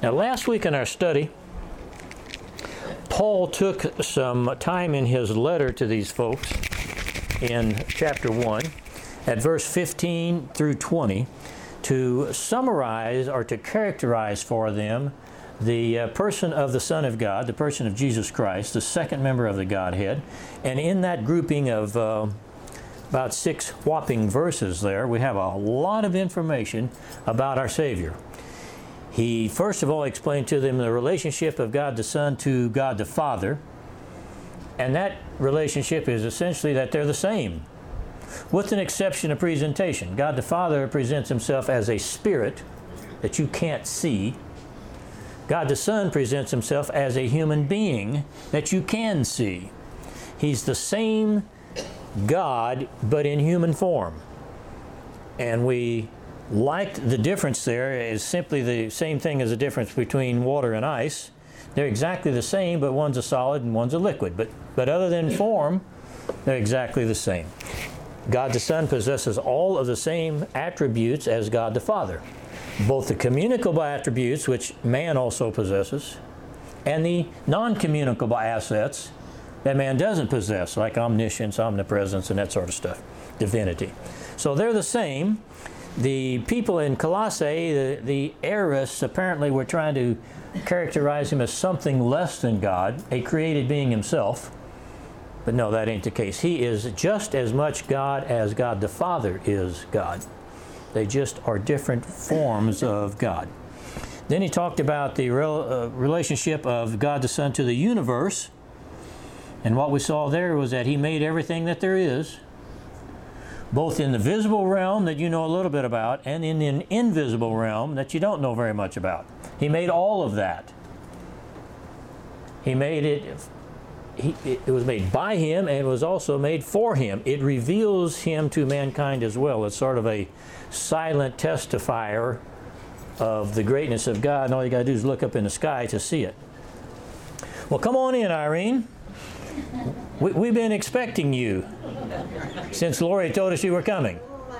Now, last week in our study, Paul took some time in his letter to these folks in chapter 1 at verse 15 through 20 to summarize or to characterize for them the person of the Son of God, the person of Jesus Christ, the second member of the Godhead. And in that grouping of about 6 whopping verses there, we have a lot of information about our Savior. He first of all explained to them the relationship of God the Son to God the Father. And that relationship is essentially that they're the same, with an exception of presentation. God the Father presents Himself as a spirit that you can't see. God the Son presents Himself as a human being that you can see. He's the same God, but in human form. And we liked the difference there is simply the same thing as the difference between water and ice. They're exactly the same, but one's a solid and one's a liquid. But other than form, they're exactly the same. God the Son possesses all of the same attributes as God the Father. Both the communicable attributes, which man also possesses, and the non-communicable assets that man doesn't possess, like omniscience, omnipresence, and that sort of stuff, divinity. So they're the same. The people in Colossae, the aorists, apparently were trying to characterize him as something less than God, a created being himself. But no, that ain't the case. He is just as much God as God the Father is God. They just are different forms of God. Then he talked about the relationship of God the Son to the universe. And what we saw there was that He made everything that there is, both in the visible realm that you know a little bit about and in an invisible realm that you don't know very much about. He made all of that. He made it, it was made by Him and it was also made for Him. It reveals Him to mankind as well. It's sort of a silent testifier of the greatness of God, and all you got to do is look up in the sky to see it. Well, come on in, Irene. We've been expecting you since Lori told us you were coming.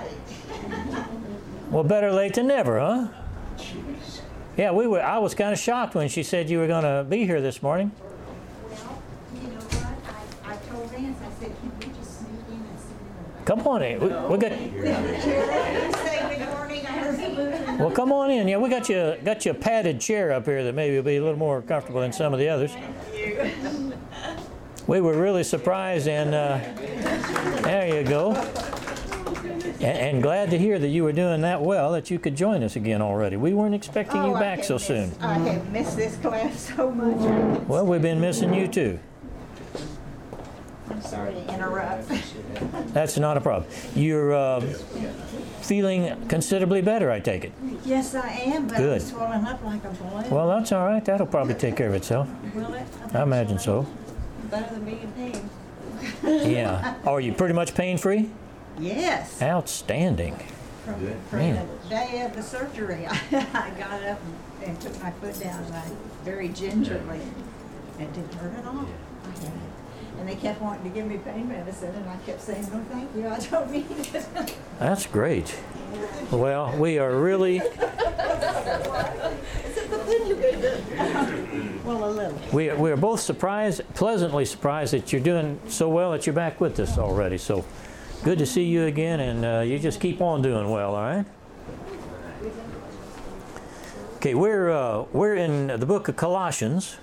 Well, better late than never, huh? Yeah, I was kind of shocked when she said you were going to be here this morning. Well, you know what? I told Vance, I said, can we just sneak in and see? Come on in. We got. Say good morning. I heard you. Well, come on in. Yeah, we got you a padded chair up here that maybe will be a little more comfortable than some of the others. We were really surprised, and there you go. And glad to hear that you were doing that well, that you could join us again already. We weren't expecting you back so soon. I have missed this class so much. Well, we've been missing you too. I'm sorry to interrupt. That's not a problem. You're feeling considerably better, I take it. Yes, I am, but Good. I'm swelling up like a balloon. Well, that's all right. That'll probably take care of itself. Will it? I imagine so. Better than being in pain. Yeah. Are you pretty much pain-free? Yes. Outstanding. From Man. the day of the surgery, I got up and took my foot down and I very gingerly. It didn't hurt at all. And they kept wanting to give me pain medicine, and I kept saying, no, thank you, I don't need it. That's great. Well, we are really... Well, a little. We are both pleasantly surprised that you're doing so well that you're back with us already. So good to see you again, and you just keep on doing well, all right? Okay, we're in the book of Colossians,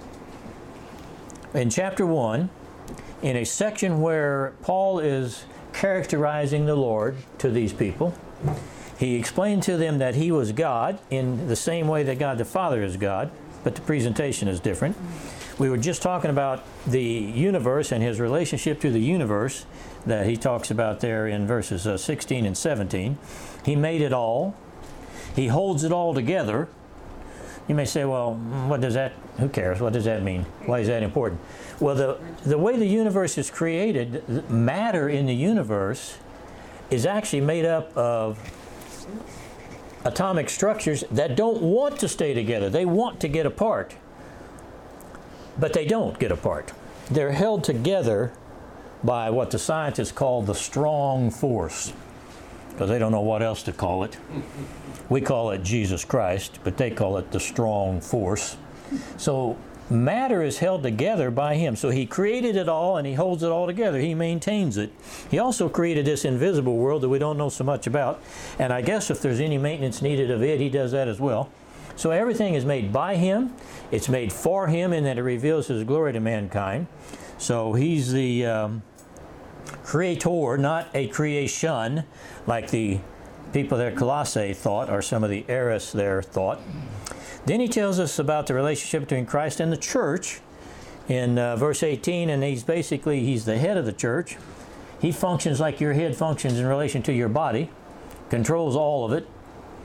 in chapter 1, in a section where Paul is characterizing the Lord to these people. He explained to them that He was God in the same way that God the Father is God, but the presentation is different. We were just talking about the universe and His relationship to the universe that he talks about there in verses 16 and 17. He made it all. He holds it all together. You may say, well, what does that, who cares? What does that mean? Why is that important? Well, the way the universe is created, matter in the universe is actually made up of atomic structures that don't want to stay together. They want to get apart, but they don't get apart. They're held together by what the scientists call the strong force. because they don't know what else to call it. We call it Jesus Christ, but they call it the strong force. So matter is held together by Him. So He created it all and He holds it all together. He maintains it. He also created this invisible world that we don't know so much about. And I guess if there's any maintenance needed of it, He does that as well. So everything is made by Him. It's made for Him in that it reveals His glory to mankind. So He's the creator, not a creation, like the people there at Colossae thought, or some of the heiress there thought. Then he tells us about the relationship between Christ and the church in verse 18, and he's the head of the church. He functions like your head functions in relation to your body, controls all of it,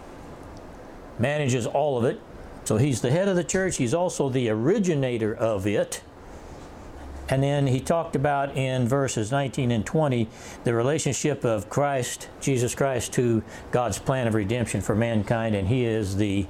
manages all of it. So he's the head of the church. He's also the originator of it. And then he talked about in verses 19 and 20 the relationship of Christ, Jesus Christ, to God's plan of redemption for mankind, and He is the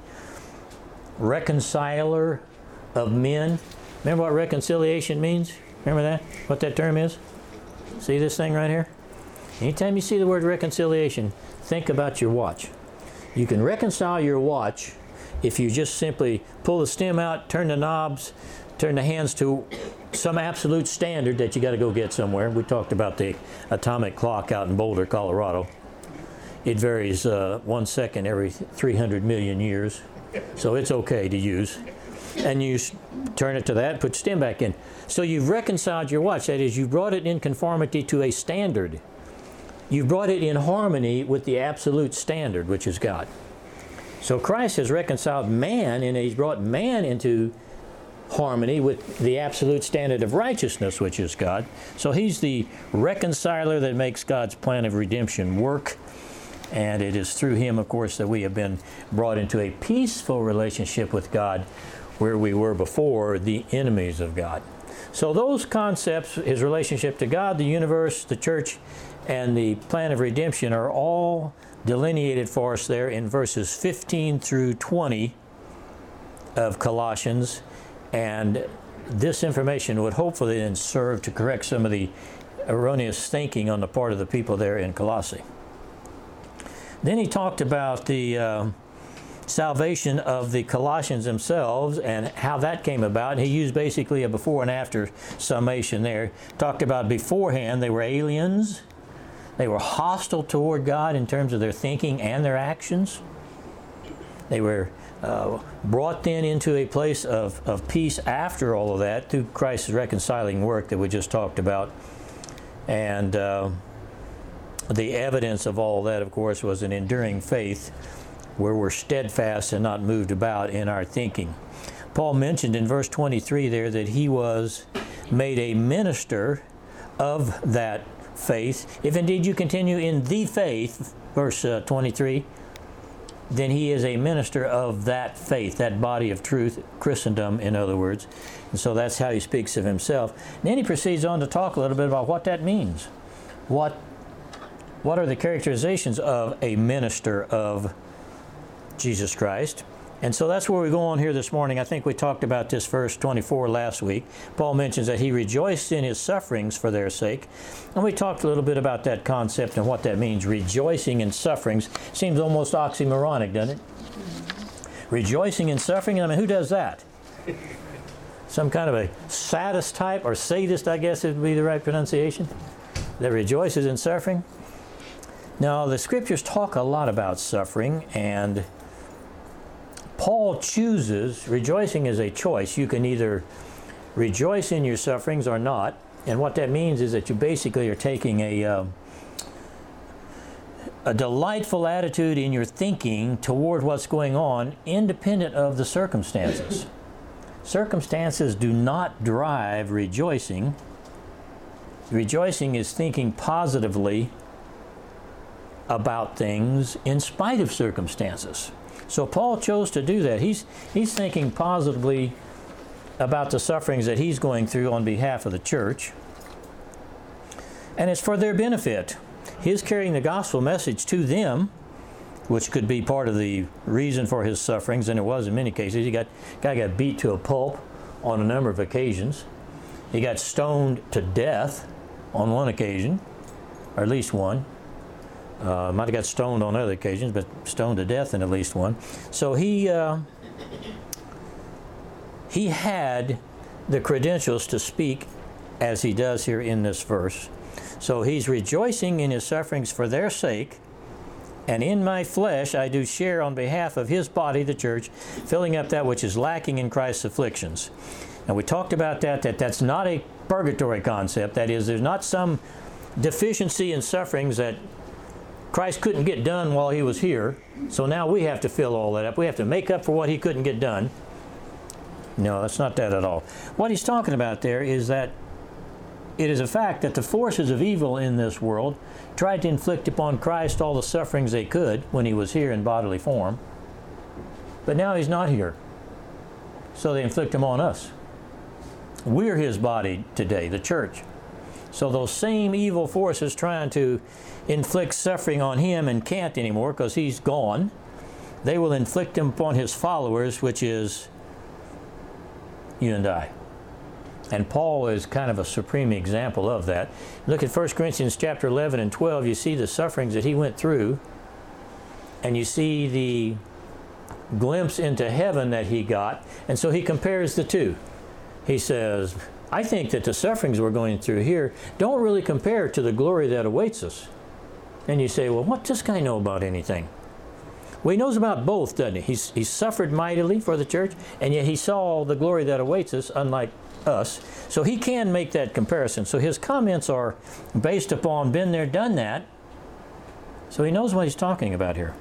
reconciler of men. Remember what reconciliation means? Remember that? What that term is? See this thing right here? Anytime you see the word reconciliation, think about your watch. You can reconcile your watch if you just simply pull the stem out, turn the knobs, turn the hands to some absolute standard that you got to go get somewhere. We talked about the atomic clock out in Boulder, Colorado. It varies 1 second every 300 million years, so it's okay to use. And you turn it to that, put stem back in. So you've reconciled your watch. That is, you've brought it in conformity to a standard. You've brought it in harmony with the absolute standard, which is God. So Christ has reconciled man, and He's brought man into harmony with the absolute standard of righteousness, which is God. So He's the reconciler that makes God's plan of redemption work. And it is through Him, of course, that we have been brought into a peaceful relationship with God, where we were before the enemies of God. So those concepts, His relationship to God, the universe, the church, and the plan of redemption, are all delineated for us there in verses 15 through 20 of Colossians. And this information would hopefully then serve to correct some of the erroneous thinking on the part of the people there in Colossae. Then he talked about the salvation of the Colossians themselves and how that came about. He used basically a before and after summation there. Talked about beforehand they were aliens. They were hostile toward God in terms of their thinking and their actions. They were brought then into a place of peace after all of that through Christ's reconciling work that we just talked about. And the evidence of all that, of course, was an enduring faith where we're steadfast and not moved about in our thinking. Paul mentioned in verse 23 there that he was made a minister of that faith. If indeed you continue in the faith, verse 23, then he is a minister of that faith, that body of truth, Christendom, in other words. And so that's how he speaks of himself. And then he proceeds on to talk a little bit about what that means. What are the characterizations of a minister of Jesus Christ? And so that's where we go on here this morning. I think we talked about this verse 24 last week. Paul mentions that he rejoiced in his sufferings for their sake. And we talked a little bit about that concept and what that means. Rejoicing in sufferings seems almost oxymoronic, doesn't it? Rejoicing in suffering, I mean, who does that? Some kind of a sadist type, or sadist, I guess would be the right pronunciation, that rejoices in suffering? Now, the Scriptures talk a lot about suffering, and Paul chooses, rejoicing is a choice. You can either rejoice in your sufferings or not. And what that means is that you basically are taking a delightful attitude in your thinking toward what's going on, independent of the circumstances. Circumstances do not drive rejoicing. Rejoicing is thinking positively about things in spite of circumstances. So Paul chose to do that. He's thinking positively about the sufferings that he's going through on behalf of the church. And it's for their benefit. His carrying the gospel message to them, which could be part of the reason for his sufferings, and it was in many cases. Guy got beat to a pulp on a number of occasions. He got stoned to death on one occasion, or at least one. Might have got stoned on other occasions, but stoned to death in at least one. So he had the credentials to speak as he does here in this verse. So he's rejoicing in his sufferings for their sake, and in my flesh I do share on behalf of his body, the church, filling up that which is lacking in Christ's afflictions. And we talked about that's not a purgatory concept. That is, there's not some deficiency in sufferings that Christ couldn't get done while he was here, so now we have to fill all that up. We have to make up for what he couldn't get done. No, that's not that at all. What he's talking about there is that it is a fact that the forces of evil in this world tried to inflict upon Christ all the sufferings they could when he was here in bodily form, but now he's not here, so they inflict them on us. We're his body today, the church. So those same evil forces trying to inflict suffering on him and can't anymore because he's gone, they will inflict them upon his followers, which is you and I. And Paul is kind of a supreme example of that. Look at 1 Corinthians chapter 11 and 12. You see the sufferings that he went through, and you see the glimpse into heaven that he got. And so he compares the two. He says, I think that the sufferings we're going through here don't really compare to the glory that awaits us. And you say, well, what does this guy know about anything? Well, he knows about both, doesn't he? He's suffered mightily for the church, and yet he saw the glory that awaits us, unlike us. So he can make that comparison. So his comments are based upon been there, done that. So he knows what he's talking about here.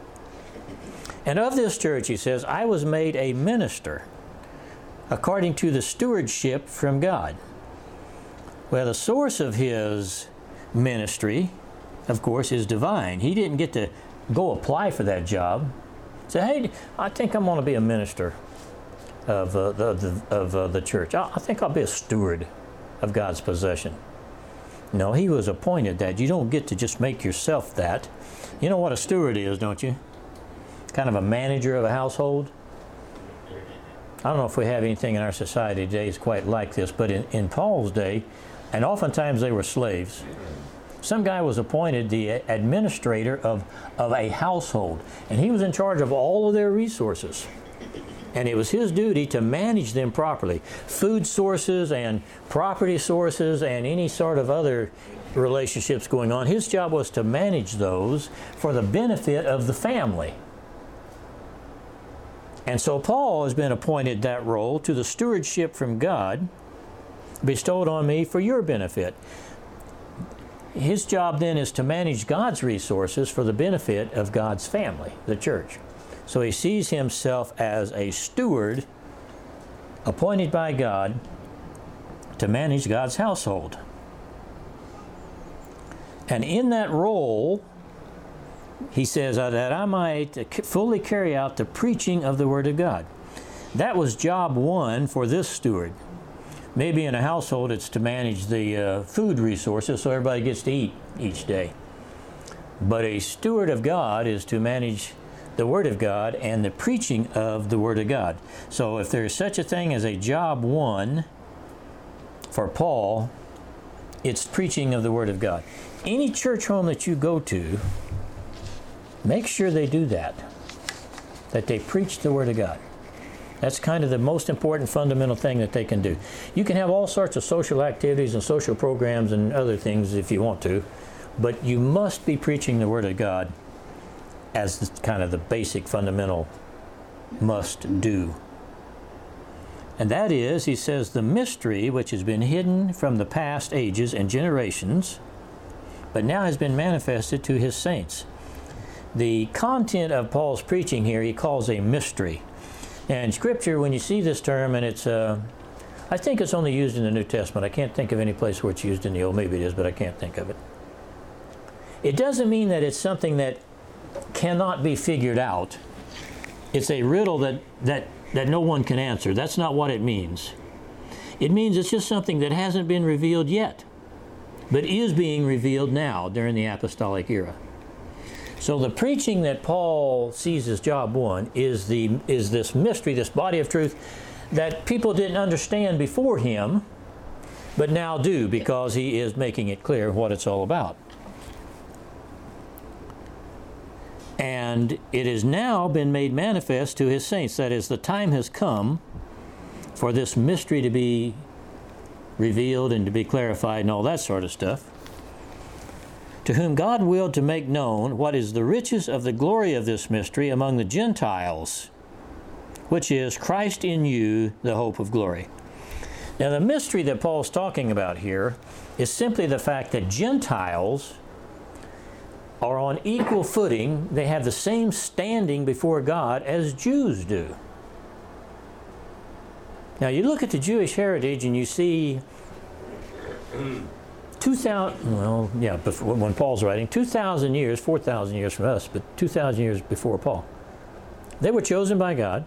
And of this church, he says, I was made a minister according to the stewardship from God. Well, the source of his ministry, of course, is divine. He didn't get to go apply for that job. Say, hey, I think I'm going to be a minister of the church. I think I'll be a steward of God's possession. No, he was appointed that. You don't get to just make yourself that. You know what a steward is, don't you? Kind of a manager of a household. I don't know if we have anything in our society today that's quite like this, but in Paul's day, and oftentimes they were slaves, some guy was appointed the administrator of a household, and he was in charge of all of their resources. And it was his duty to manage them properly. Food sources and property sources and any sort of other relationships going on. His job was to manage those for the benefit of the family. And so Paul has been appointed that role to the stewardship from God bestowed on me for your benefit. His job then is to manage God's resources for the benefit of God's family, the church. So he sees himself as a steward appointed by God to manage God's household. And in that role, he says that I might fully carry out the preaching of the Word of God. That was job one for this steward. Maybe in a household it's to manage the food resources so everybody gets to eat each day. But a steward of God is to manage the Word of God and the preaching of the Word of God. So if there is such a thing as a job one for Paul, it's preaching of the Word of God. Any church home that you go to, make sure they do that they preach the Word of God. That's kind of the most important fundamental thing that they can do. You can have all sorts of social activities and social programs and other things if you want to, but you must be preaching the Word of God as kind of the basic fundamental must do. And that is, he says, the mystery which has been hidden from the past ages and generations, but now has been manifested to his saints. The content of Paul's preaching here he calls a mystery. And Scripture, when you see this term, and it's, I think it's only used in the New Testament. I can't think of any place where it's used in the Old. Maybe it is, but I can't think of it. It doesn't mean that it's something that cannot be figured out. It's a riddle that no one can answer. That's not what it means. It means it's just something that hasn't been revealed yet, but is being revealed now during the apostolic era. So the preaching that Paul sees as job one is this mystery, this body of truth that people didn't understand before him, but now do because he is making it clear what it's all about. And it has now been made manifest to his saints. That is, the time has come for this mystery to be revealed and to be clarified and all that sort of stuff. To whom God willed to make known what is the riches of the glory of this mystery among the Gentiles, which is Christ in you, the hope of glory. Now, the mystery that Paul's talking about here is simply the fact that Gentiles are on equal footing. They have the same standing before God as Jews do. Now, you look at the Jewish heritage and you see 2,000, well, yeah, before, when Paul's writing, 2,000 years, 4,000 years from us, but 2,000 years before Paul. They were chosen by God.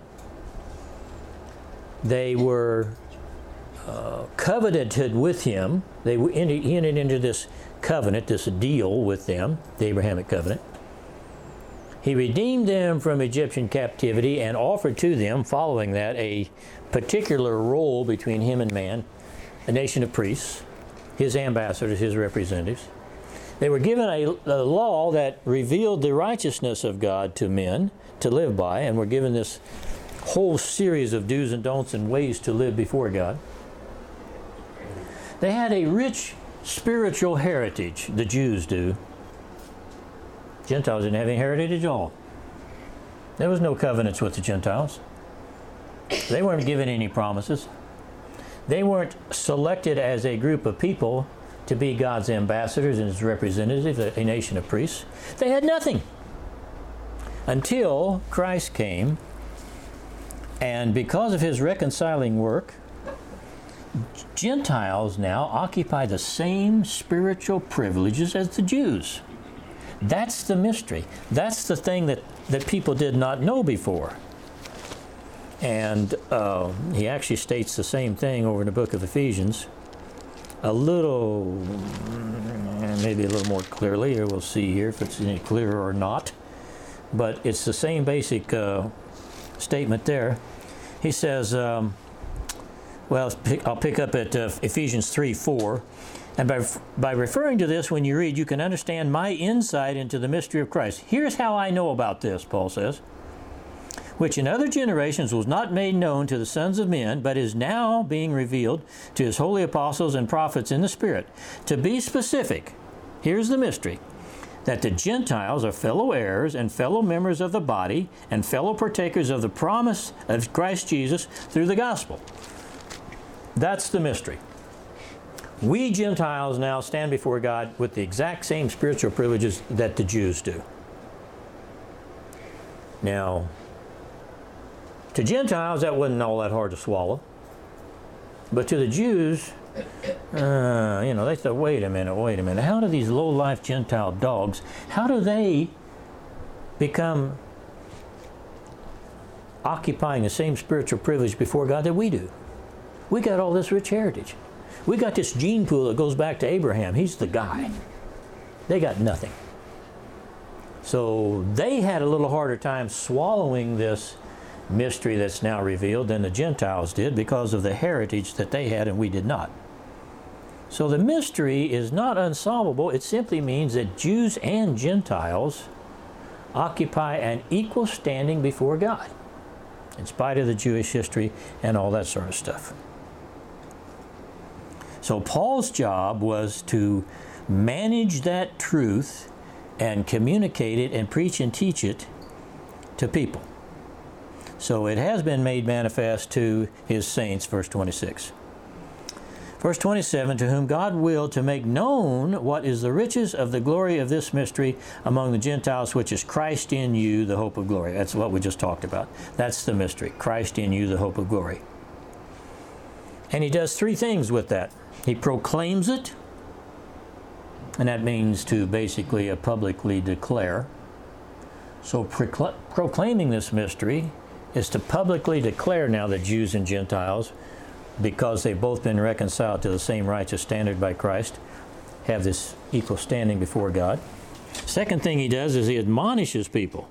They were covenanted with Him. He entered into this covenant, this deal with them, the Abrahamic covenant. He redeemed them from Egyptian captivity and offered to them, following that, a particular role between Him and man, a nation of priests, His ambassadors, His representatives. They were given a law that revealed the righteousness of God to men to live by, and were given this whole series of do's and don'ts and ways to live before God. They had a rich spiritual heritage, the Jews do. Gentiles didn't have any heritage at all. There was no covenants with the Gentiles. They weren't given any promises. They weren't selected as a group of people to be God's ambassadors and His representatives, a nation of priests. They had nothing until Christ came, and because of His reconciling work, Gentiles now occupy the same spiritual privileges as the Jews. That's the mystery. That's the thing that people did not know before. And he actually states the same thing over in the book of Ephesians, maybe a little more clearly. Here we'll see here if it's any clearer or not. But it's the same basic statement there. He says, I'll pick up at Ephesians 3:4. And by referring to this, when you read, you can understand my insight into the mystery of Christ. Here's how I know about this, Paul says, which in other generations was not made known to the sons of men, but is now being revealed to His holy apostles and prophets in the Spirit. To be specific, here's the mystery, that the Gentiles are fellow heirs and fellow members of the body and fellow partakers of the promise of Christ Jesus through the gospel. That's the mystery. We Gentiles now stand before God with the exact same spiritual privileges that the Jews do. Now, to Gentiles, that wasn't all that hard to swallow. But to the Jews, they said, wait a minute. How do these low-life Gentile dogs, how do they become occupying the same spiritual privilege before God that we do? We got all this rich heritage. We got this gene pool that goes back to Abraham. He's the guy. They got nothing. So they had a little harder time swallowing this mystery that's now revealed than the Gentiles did because of the heritage that they had and we did not. So the mystery is not unsolvable. It simply means that Jews and Gentiles occupy an equal standing before God, in spite of the Jewish history and all that sort of stuff. So Paul's job was to manage that truth and communicate it and preach and teach it to people. So it has been made manifest to His saints, verse 26. Verse 27, to whom God willed to make known what is the riches of the glory of this mystery among the Gentiles, which is Christ in you, the hope of glory. That's what we just talked about. That's the mystery. Christ in you, the hope of glory. And He does three things with that. He proclaims it, and that means to basically publicly declare. So proclaiming this mystery is to publicly declare now that Jews and Gentiles, because they've both been reconciled to the same righteous standard by Christ, have this equal standing before God. Second thing He does is He admonishes people.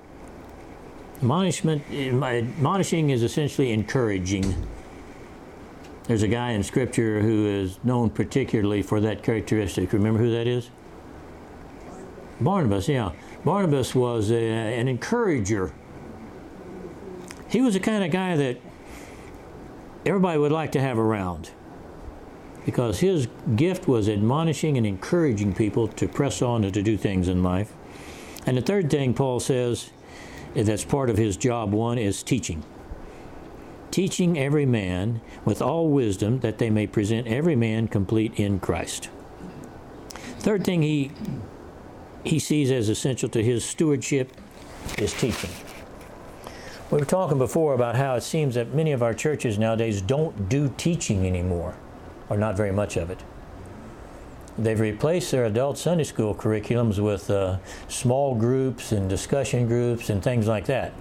Admonishing is essentially encouraging. There's a guy in Scripture who is known particularly for that characteristic. Remember who that is? Barnabas, yeah. Barnabas was an encourager. He was the kind of guy that everybody would like to have around, because his gift was admonishing and encouraging people to press on and to do things in life. And the third thing Paul says that's part of his job one is teaching. Teaching every man with all wisdom, that they may present every man complete in Christ. Third thing he sees as essential to his stewardship is teaching. We were talking before about how it seems that many of our churches nowadays don't do teaching anymore, or not very much of it. They've replaced their adult Sunday school curriculums with small groups and discussion groups and things like that.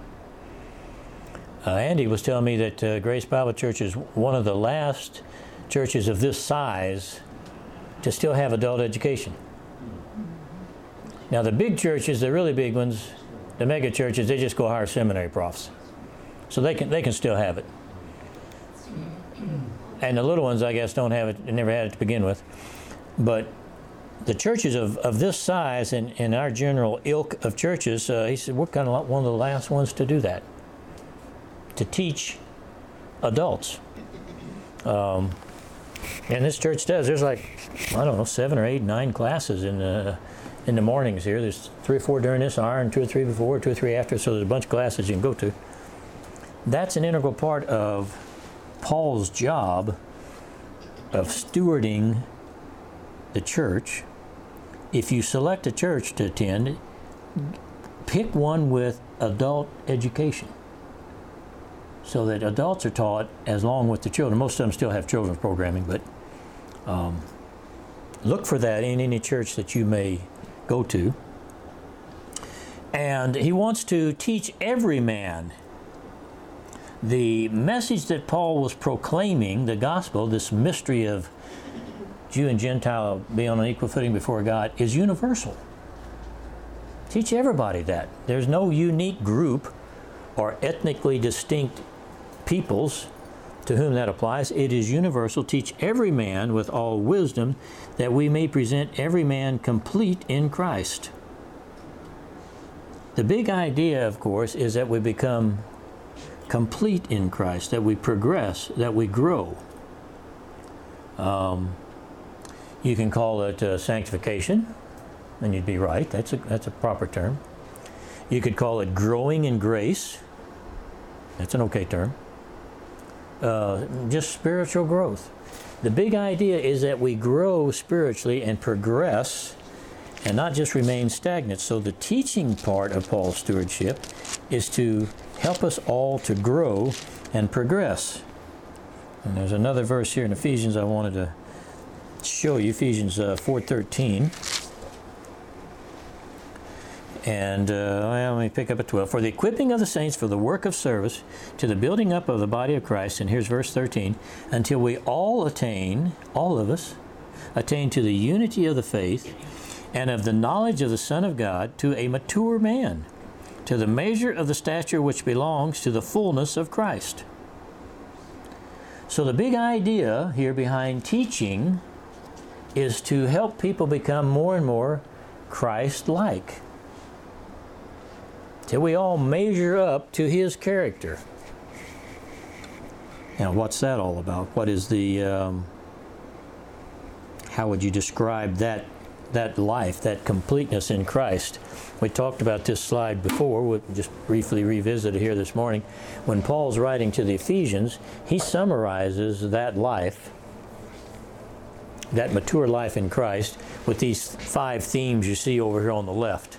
Andy was telling me that Grace Bible Church is one of the last churches of this size to still have adult education. Now the big churches, the really big ones, the mega churches, they just go hire seminary profs. So they can still have it. And the little ones, I guess, don't have it, they never had it to begin with. But the churches of this size and our general ilk of churches, he said, we're kind of one of the last ones to do that, to teach adults. And this church does. There's like, I don't know, 7 or 8, 9 classes in the mornings here. There's 3 or 4 during this hour and 2 or 3 before, 2 or 3 after, so there's a bunch of classes you can go to. That's an integral part of Paul's job of stewarding the church. If you select a church to attend, pick one with adult education, so that adults are taught as long with the children. Most of them still have children's programming, but look for that in any church that you may go to. And he wants to teach every man. The message that Paul was proclaiming, the gospel, this mystery of Jew and Gentile being on an equal footing before God, is universal. Teach everybody that. There's no unique group or ethnically distinct peoples to whom that applies. It is universal. Teach every man with all wisdom, that we may present every man complete in Christ. The big idea, of course, is that we become complete in Christ, that we progress, that we grow. You can call it sanctification, and you'd be right. That's a proper term. You could call it growing in grace. That's an okay term. Just spiritual growth. The big idea is that we grow spiritually and progress, and not just remain stagnant. So the teaching part of Paul's stewardship is to help us all to grow and progress. And there's another verse here in Ephesians I wanted to show you, Ephesians 4:13. And let me pick up at 12. For the equipping of the saints for the work of service, to the building up of the body of Christ, and here's verse 13, until we all attain, all of us, attain to the unity of the faith and of the knowledge of the Son of God, to a mature man, to the measure of the stature which belongs to the fullness of Christ. So the big idea here behind teaching is to help people become more and more Christ-like, till we all measure up to His character. Now, what's that all about? What is the, how would you describe that life, that completeness in Christ? We talked about this slide before. We'll just briefly revisit it here this morning. When Paul's writing to the Ephesians, he summarizes that life, that mature life in Christ, with these 5 themes you see over here on the left.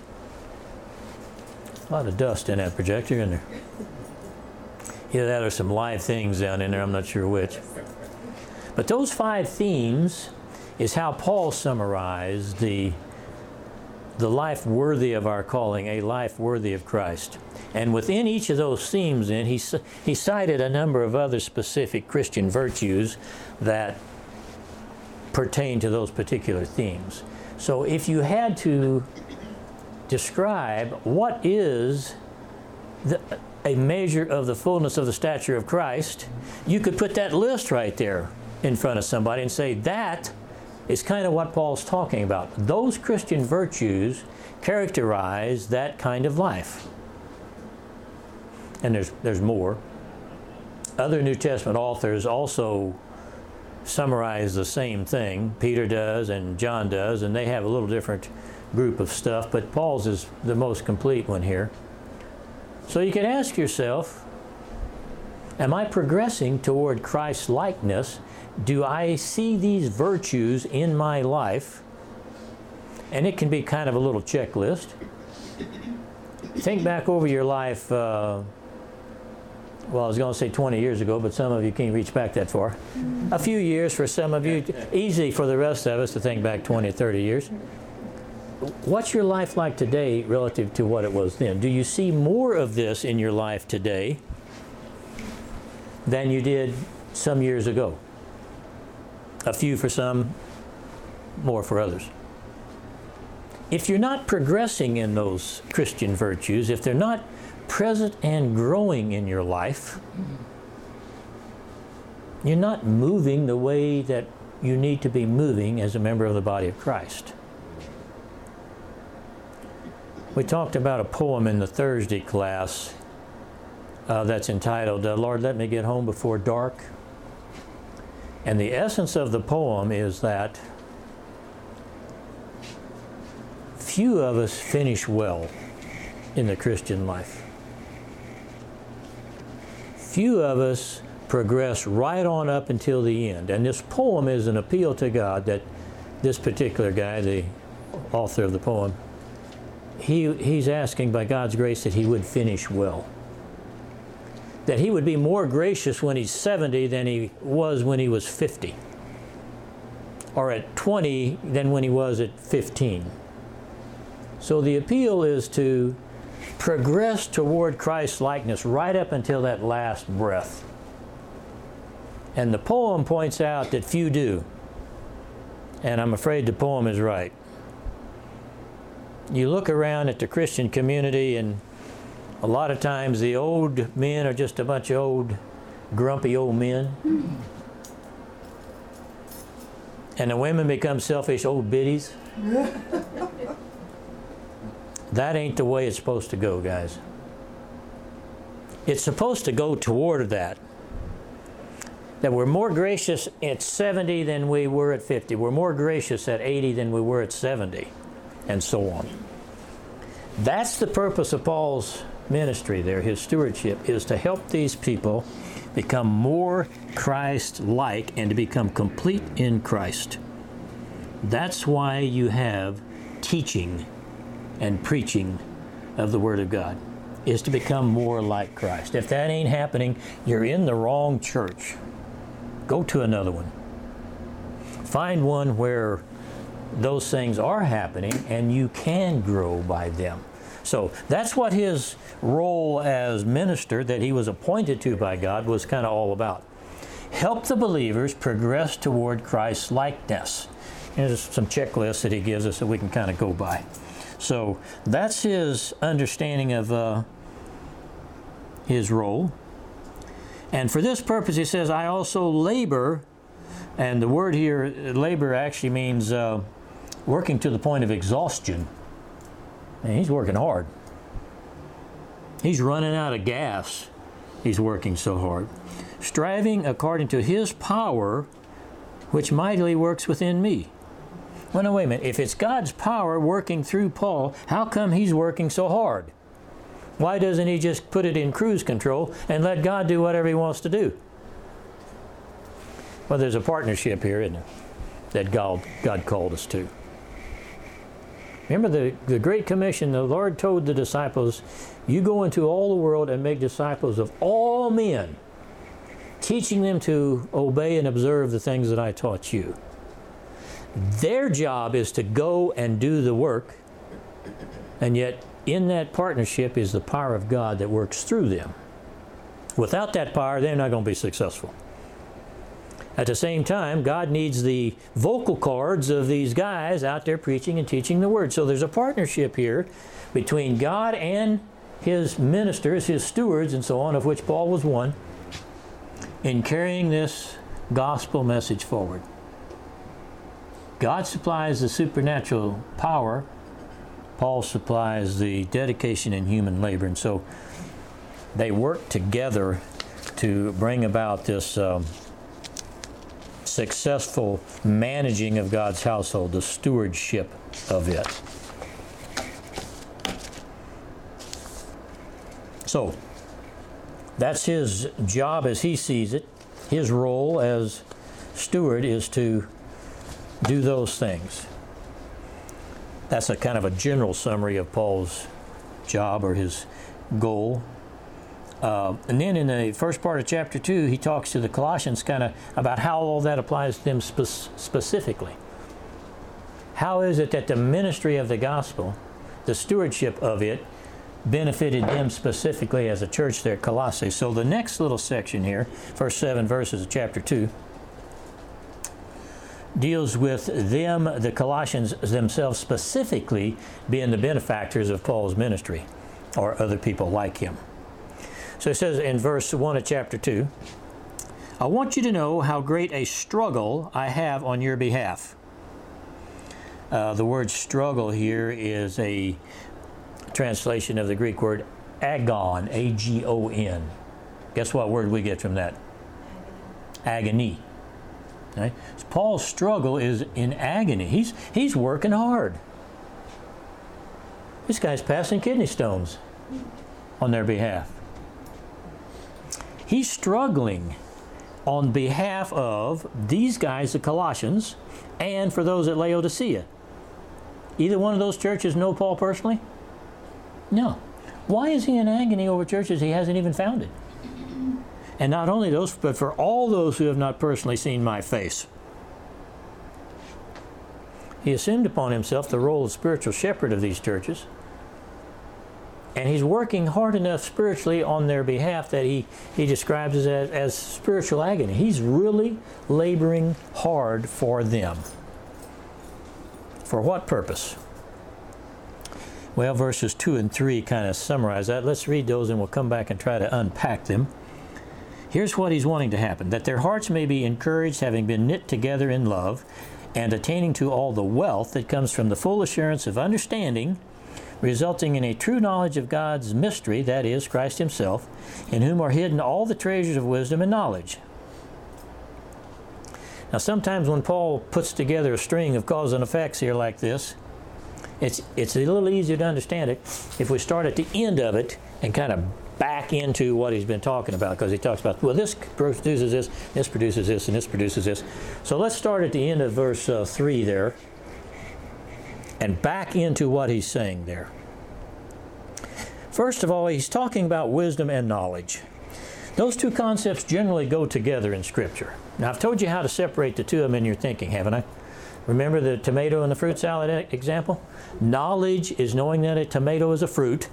A lot of dust in that projector, isn't there? Either that or some live things down in there, I'm not sure which. But those 5 themes is how Paul summarized the life worthy of our calling, a life worthy of Christ. And within each of those themes, then, he cited a number of other specific Christian virtues that pertain to those particular themes. So if you had to describe what is a measure of the fullness of the stature of Christ, you could put that list right there in front of somebody and say, that is kind of what Paul's talking about. Those Christian virtues characterize that kind of life. And there's more. Other New Testament authors also summarize the same thing. Peter does and John does, and they have a little different group of stuff, but Paul's is the most complete one here. So you can ask yourself, am I progressing toward Christ's likeness? Do I see these virtues in my life? And it can be kind of a little checklist. Think back over your life, well, I was going to say 20 years ago, but some of you can't reach back that far. A few years for some of you, easy for the rest of us to think back 20 or 30 years. What's your life like today relative to what it was then? Do you see more of this in your life today than you did some years ago? A few for some, more for others. If you're not progressing in those Christian virtues, if they're not present and growing in your life, you're not moving the way that you need to be moving as a member of the body of Christ. We talked about a poem in the Thursday class that's entitled, Lord, Let Me Get Home Before Dark. And the essence of the poem is that few of us finish well in the Christian life. Few of us progress right on up until the end. And this poem is an appeal to God that this particular guy, the author of the poem, he's asking by God's grace that he would finish well. That he would be more gracious when he's 70 than he was when he was 50. Or at 20 than when he was at 15. So the appeal is to progress toward Christ's likeness right up until that last breath. And the poem points out that few do. And I'm afraid the poem is right. You look around at the Christian community, and a lot of times the old men are just a bunch of old, grumpy old men. And the women become selfish old biddies. That ain't the way it's supposed to go, guys. It's supposed to go toward that. That we're more gracious at 70 than we were at 50. We're more gracious at 80 than we were at 70. And so on. That's the purpose of Paul's ministry there. His stewardship is to help these people become more Christ-like and to become complete in Christ. That's why you have teaching and preaching of the Word of God, is to become more like Christ. If that ain't happening, you're in the wrong church. Go to another one. Find one where those things are happening and you can grow by them. So that's what his role as minister that he was appointed to by God was kind of all about. Help the believers progress toward Christ's likeness. There's some checklists that he gives us that we can kind of go by. So that's his understanding of his role. And for this purpose, he says, I also labor, and the word here, labor, actually means working to the point of exhaustion. And he's working hard. He's running out of gas. He's working so hard. Striving according to his power, which mightily works within me. Well, no, wait a minute. If it's God's power working through Paul, how come he's working so hard? Why doesn't he just put it in cruise control and let God do whatever he wants to do? Well, there's a partnership here, isn't there, that God called us to. Remember the Great Commission, the Lord told the disciples, you go into all the world and make disciples of all men, teaching them to obey and observe the things that I taught you. Their job is to go and do the work, and yet in that partnership is the power of God that works through them. Without that power, they're not going to be successful. At the same time, God needs the vocal cords of these guys out there preaching and teaching the Word. So there's a partnership here between God and his ministers, his stewards, and so on, of which Paul was one, in carrying this gospel message forward. God supplies the supernatural power. Paul supplies the dedication in human labor. And so they work together to bring about this successful managing of God's household, the stewardship of it. So, that's his job as he sees it. His role as steward is to do those things. That's a kind of a general summary of Paul's job or his goal. And then in the first part of chapter 2, he talks to the Colossians kind of about how all that applies to them specifically. How is it that the ministry of the gospel, the stewardship of it, benefited them specifically as a church there at Colossae? So the next little section here, first 7 verses of chapter 2, deals with them, the Colossians themselves specifically, being the benefactors of Paul's ministry, or other people like him. So it says in verse 1 of chapter 2, I want you to know how great a struggle I have on your behalf. The word struggle here is a translation of the Greek word agon, A-G-O-N. Guess what word we get from that? Agony. Right? So Paul's struggle is in agony. He's working hard. This guy's passing kidney stones on their behalf. He's struggling on behalf of these guys, the Colossians, and for those at Laodicea. Either one of those churches know Paul personally? No. Why is he in agony over churches he hasn't even founded? And not only those, but for all those who have not personally seen my face. He assumed upon himself the role of spiritual shepherd of these churches. And he's working hard enough spiritually on their behalf that he describes it as spiritual agony. He's really laboring hard for them. For what purpose? Well, verses 2 and 3 kind of summarize that. Let's read those and we'll come back and try to unpack them. Here's what he's wanting to happen: that their hearts may be encouraged, having been knit together in love, and attaining to all the wealth that comes from the full assurance of understanding, resulting in a true knowledge of God's mystery, that is, Christ himself, in whom are hidden all the treasures of wisdom and knowledge. Now, sometimes when Paul puts together a string of cause and effects here like this, it's a little easier to understand it if we start at the end of it and kind of back into what he's been talking about, because he talks about, well, this produces this produces this, and this produces this. So let's start at the end of verse 3 there and back into what he's saying there. First of all, he's talking about wisdom and knowledge. Those two concepts generally go together in Scripture. Now, I've told you how to separate the two of them in your thinking, haven't I? Remember the tomato and the fruit salad example? Knowledge is knowing that a tomato is a fruit,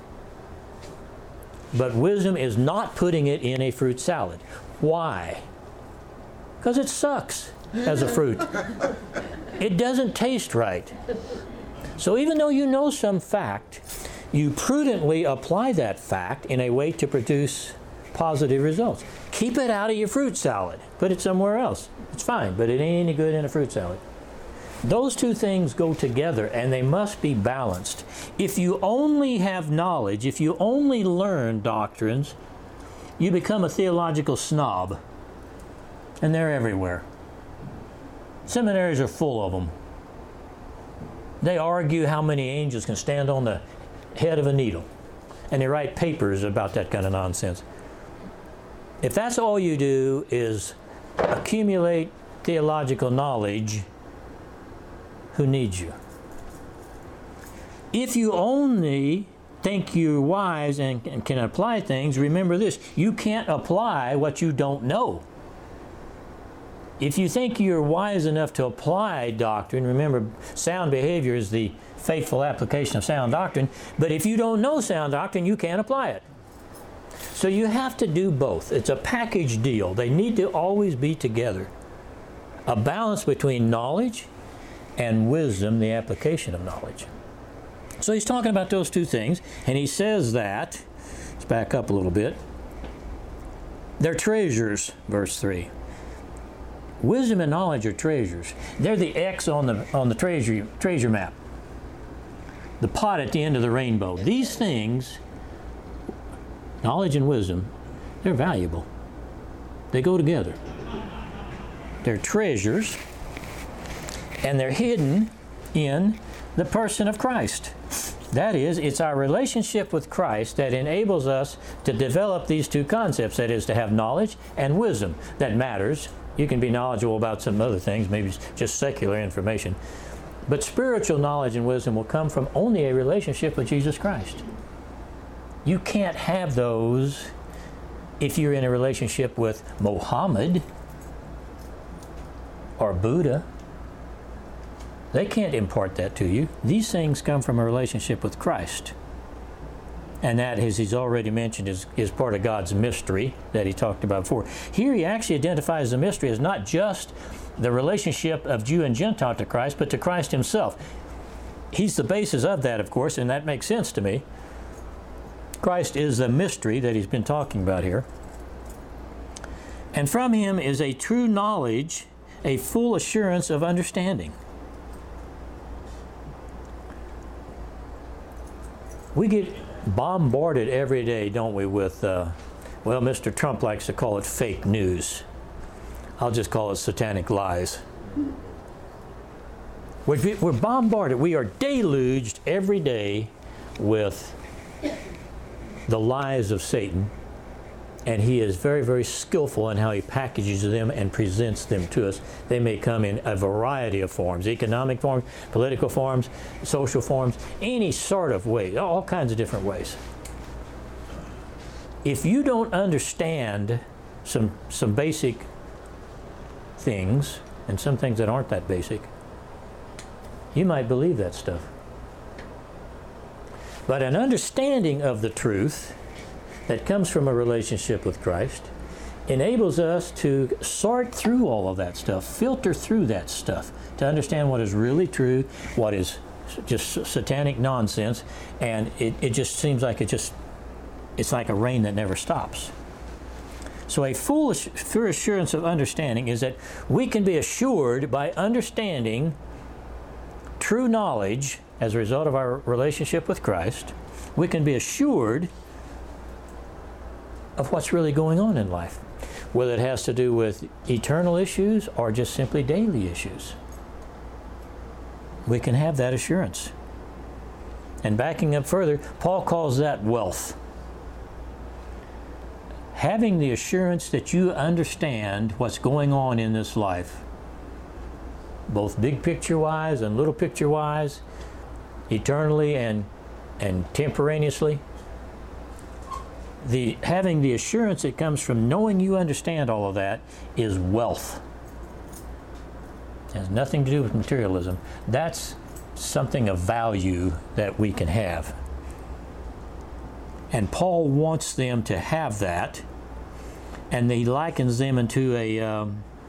but wisdom is not putting it in a fruit salad. Why? Because it sucks as a fruit. It doesn't taste right. So even though you know some fact, you prudently apply that fact in a way to produce positive results. Keep it out of your fruit salad. Put it somewhere else. It's fine, but it ain't any good in a fruit salad. Those two things go together, and they must be balanced. If you only have knowledge, if you only learn doctrines, you become a theological snob. And they're everywhere. Seminaries are full of them. They argue how many angels can stand on the head of a needle. And they write papers about that kind of nonsense. If that's all you do is accumulate theological knowledge, who needs you? If you only think you're wise and can apply things, remember this: you can't apply what you don't know. If you think you're wise enough to apply doctrine, remember, sound behavior is the faithful application of sound doctrine, but if you don't know sound doctrine, you can't apply it. So you have to do both. It's a package deal. They need to always be together. A balance between knowledge and wisdom, the application of knowledge. So he's talking about those two things, and he says that, let's back up a little bit, they're treasures, verse 3. Wisdom and knowledge are treasures. They're the X on the treasure map. The pot at the end of the rainbow. These things, knowledge and wisdom, they're valuable. They go together. They're treasures, and they're hidden in the person of Christ. That is, it's our relationship with Christ that enables us to develop these two concepts. That is, to have knowledge and wisdom. That matters. You can be knowledgeable about some other things, maybe just secular information. But spiritual knowledge and wisdom will come from only a relationship with Jesus Christ. You can't have those if you're in a relationship with Mohammed or Buddha. They can't impart that to you. These things come from a relationship with Christ. And that, as he's already mentioned, is part of God's mystery that he talked about before. Here he actually identifies the mystery as not just the relationship of Jew and Gentile to Christ, but to Christ himself. He's the basis of that, of course, and that makes sense to me. Christ is the mystery that he's been talking about here. And from him is a true knowledge, a full assurance of understanding. We get bombarded every day, don't we, with, well, Mr. Trump likes to call it fake news. I'll just call it satanic lies. We're bombarded. We are deluged every day with the lies of Satan, and he is very, very skillful in how he packages them and presents them to us. They may come in a variety of forms, economic forms, political forms, social forms, any sort of way, all kinds of different ways. If you don't understand some basic things, and some things that aren't that basic, you might believe that stuff. But an understanding of the truth that comes from a relationship with Christ enables us to sort through all of that stuff, filter through that stuff, to understand what is really true, what is just satanic nonsense, and it just seems like it's like a rain that never stops. So a full assurance of understanding is that we can be assured by understanding true knowledge as a result of our relationship with Christ. We can be assured of what's really going on in life, whether it has to do with eternal issues or just simply daily issues. We can have that assurance. And backing up further, Paul calls that wealth. Having the assurance that you understand what's going on in this life, both big picture wise and little picture wise, eternally and temporaneously. Having the assurance that comes from knowing you understand all of that is wealth. It has nothing to do with materialism. That's something of value that we can have. And Paul wants them to have that, and he likens them into a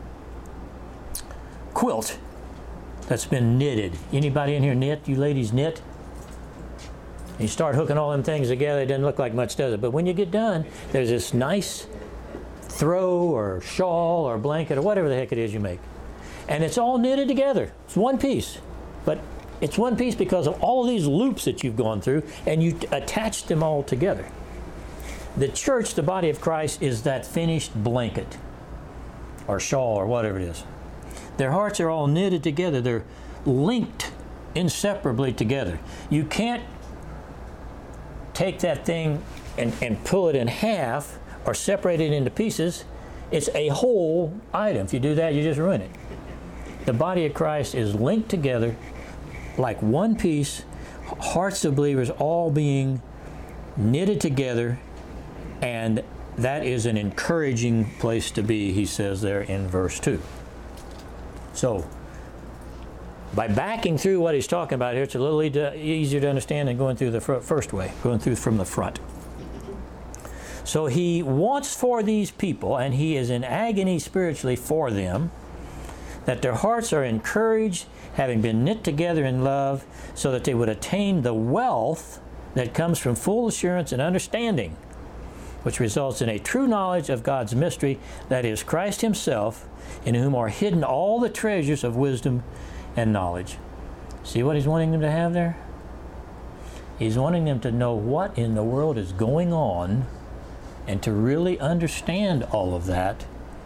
quilt that's been knitted. Anybody in here knit? You ladies knit? You start hooking all them things together, it doesn't look like much, does it? But when you get done, there's this nice throw or shawl or blanket or whatever the heck it is you make. And it's all knitted together. It's one piece. But it's one piece because of all these loops that you've gone through, and you attached them all together. The church, the body of Christ, is that finished blanket or shawl or whatever it is. Their hearts are all knitted together. They're linked inseparably together. You can't take that thing and pull it in half or separate it into pieces. It's a whole item. If you do that, you just ruin it. The body of Christ is linked together like one piece, hearts of believers all being knitted together, and that is an encouraging place to be, he says there in verse 2. So, by backing through what he's talking about here, it's a little easier to understand than going through the first way, going through from the front. So he wants for these people, and he is in agony spiritually for them, that their hearts are encouraged, having been knit together in love, so that they would attain the wealth that comes from full assurance and understanding. which results in a true knowledge of God's mystery, that is Christ himself, in whom are hidden all the treasures of wisdom and knowledge. See what he's wanting them to have there? He's wanting them to know what in the world is going on and to really understand all of that.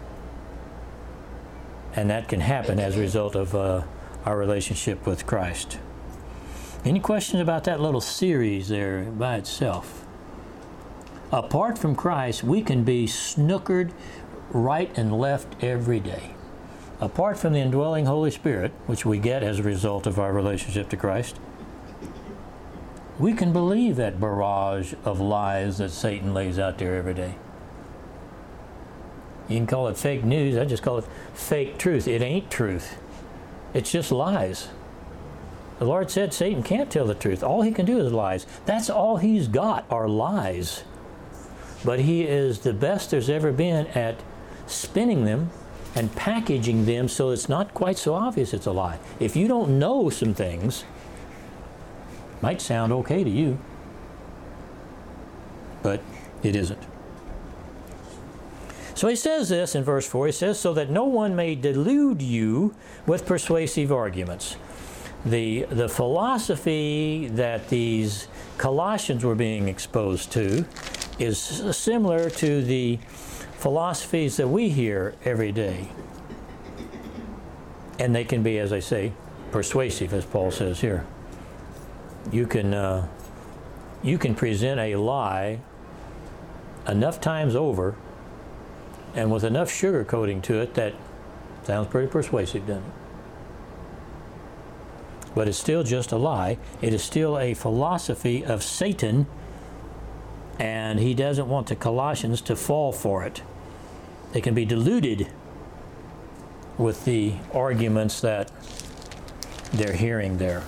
And that can happen as a result of our relationship with Christ. Any questions about that little series there by itself? Apart from Christ, we can be snookered right and left every day. Apart from the indwelling Holy Spirit, which we get as a result of our relationship to Christ, we can believe that barrage of lies that Satan lays out there every day. You can call it fake news. I just call it fake truth. It ain't truth. It's just lies. The Lord said Satan can't tell the truth. All he can do is lies. That's all he's got are lies. But he is the best there's ever been at spinning them and packaging them so it's not quite so obvious it's a lie. If you don't know some things, it might sound okay to you, but it isn't. So he says this in verse 4, he says, so that no one may delude you with persuasive arguments. The philosophy that these Colossians were being exposed to is similar to the philosophies that we hear every day. And they can be, as I say, persuasive, as Paul says here. You can present a lie enough times over and with enough sugar coating to it that sounds pretty persuasive, doesn't it? But it's still just a lie. It is still a philosophy of Satan, and he doesn't want the Colossians to fall for it. They can be deluded with the arguments that they're hearing there.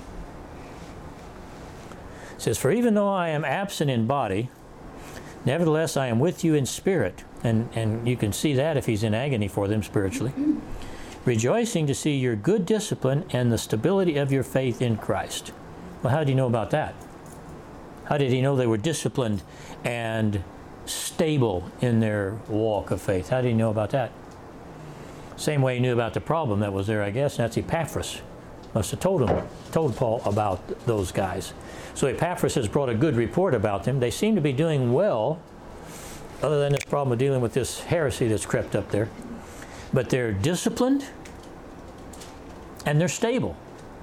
It says, for even though I am absent in body, nevertheless I am with you in spirit. And you can see that if he's in agony for them spiritually. Rejoicing to see your good discipline and the stability of your faith in Christ. Well, how did he know about that? How did he know they were disciplined and stable in their walk of faith? How did he know about that? Same way he knew about the problem that was there, I guess, and that's Epaphras. Must have told Paul about those guys. So Epaphras has brought a good report about them. They seem to be doing well, other than this problem of dealing with this heresy that's crept up there. But they're disciplined and they're stable.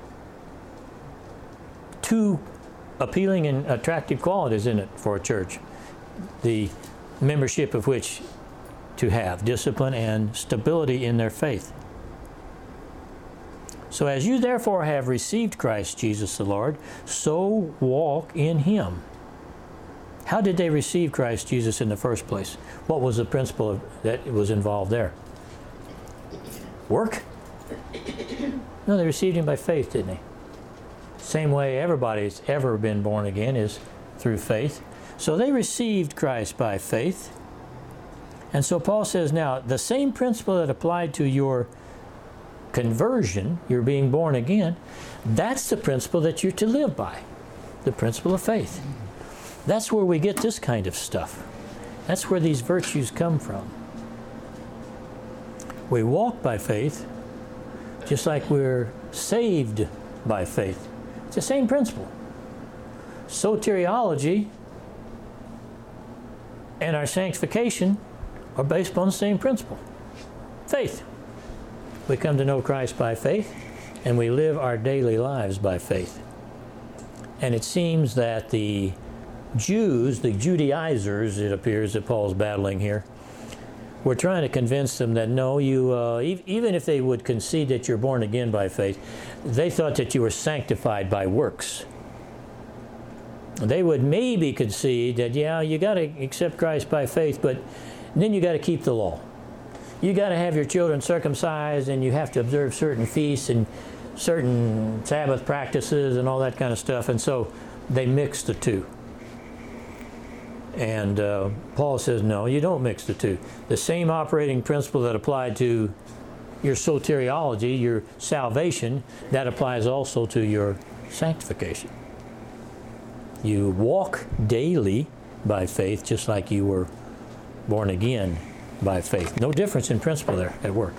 Two appealing and attractive qualities in it for a church. The membership of which to have discipline and stability in their faith. So as you therefore have received Christ Jesus the Lord, so walk in him. How did they receive Christ Jesus in the first place? What was the principle that was involved there? Work? No, they received him by faith, didn't they? Same way everybody's ever been born again is through faith. So they received Christ by faith. And so Paul says now, the same principle that applied to your conversion, your being born again, that's the principle that you're to live by. The principle of faith. That's where we get this kind of stuff. That's where these virtues come from. We walk by faith, just like we're saved by faith. It's the same principle. Soteriology and our sanctification are based upon the same principle. Faith. We come to know Christ by faith, and we live our daily lives by faith. And it seems that the Jews, the Judaizers, it appears that Paul's battling here, were trying to convince them that no, you even if they would concede that you're born again by faith, they thought that you were sanctified by works. They would maybe concede that, yeah, you got to accept Christ by faith, but then you got to keep the law. You got to have your children circumcised, and you have to observe certain feasts and certain Sabbath practices and all that kind of stuff. And so they mixed the two. And Paul says, no, you don't mix the two. The same operating principle that applied to your soteriology, your salvation, that applies also to your sanctification. You walk daily by faith, just like you were born again by faith. No difference in principle there at work.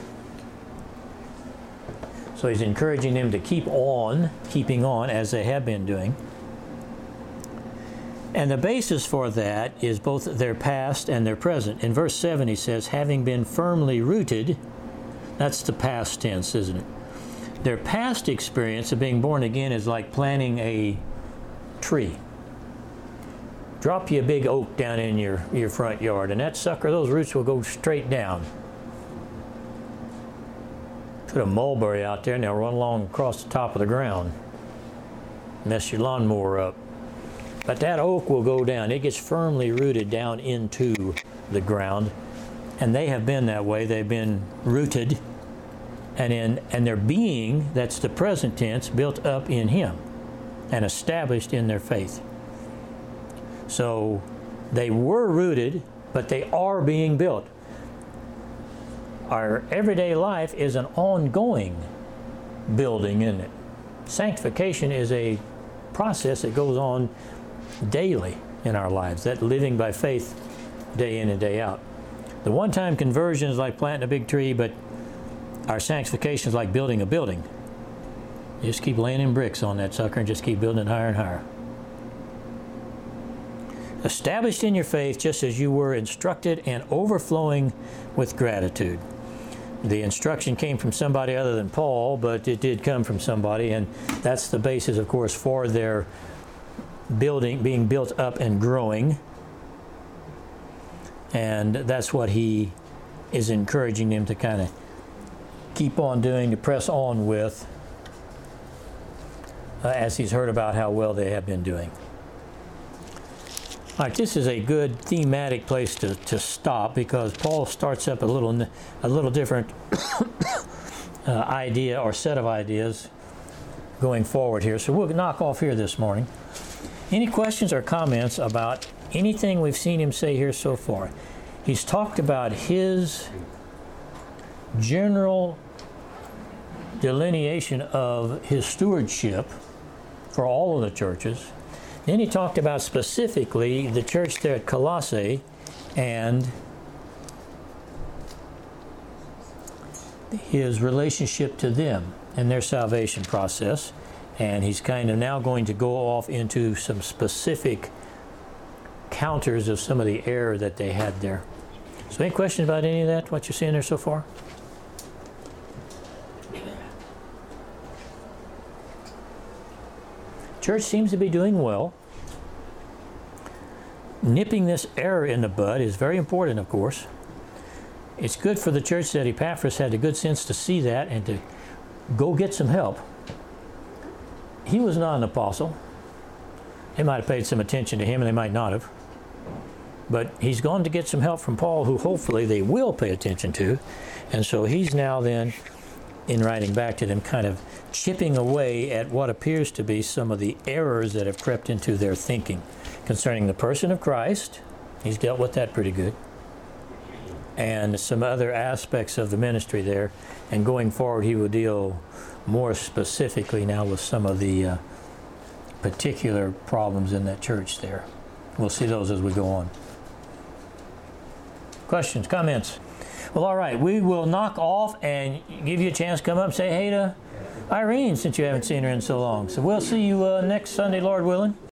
So he's encouraging them to keeping on as they have been doing. And the basis for that is both their past and their present. In verse 7 he says, having been firmly rooted, that's the past tense, isn't it? Their past experience of being born again is like planting a tree. Drop you a big oak down in your front yard, and that sucker, those roots will go straight down. Put a mulberry out there and they'll run along across the top of the ground. Mess your lawnmower up. But that oak will go down. It gets firmly rooted down into the ground. And they have been that way. They've been rooted. And their being, that's the present tense, built up in Him and established in their faith. So they were rooted, but they are being built. Our everyday life is an ongoing building, isn't it? Sanctification is a process that goes on daily in our lives, that living by faith day in and day out. The one-time conversion is like planting a big tree, but our sanctification is like building a building. You just keep laying in bricks on that sucker and just keep building it higher and higher. Established in your faith just as you were instructed and overflowing with gratitude. The instruction came from somebody other than Paul, but it did come from somebody, and that's the basis, of course, for their building, being built up and growing. And that's what he is encouraging them to kind of keep on doing, to press on with, as he's heard about how well they have been doing. All right, this is a good thematic place to stop, because Paul starts up a little different idea or set of ideas going forward here. So we'll knock off here this morning. Any questions or comments about anything we've seen him say here so far? He's talked about his general delineation of his stewardship for all of the churches. Then he talked about specifically the church there at Colossae and his relationship to them and their salvation process. And he's kind of now going to go off into some specific counters of some of the error that they had there. So any questions about any of that, what you're seeing there so far? Church seems to be doing well. Nipping this error in the bud is very important, of course. It's good for the church that Epaphras had the good sense to see that and to go get some help. He was not an apostle. They might have paid some attention to him, and they might not have. But he's gone to get some help from Paul, who hopefully they will pay attention to. And so he's now then, in writing back to them, kind of chipping away at what appears to be some of the errors that have crept into their thinking concerning the person of Christ. He's dealt with that pretty good. And some other aspects of the ministry there. And going forward, he will deal more specifically now with some of the particular problems in that church there. We'll see those as we go on. Questions, comments? Well, all right, we will knock off and give you a chance to come up and say hey to Irene, since you haven't seen her in so long. So we'll see you next Sunday, Lord willing.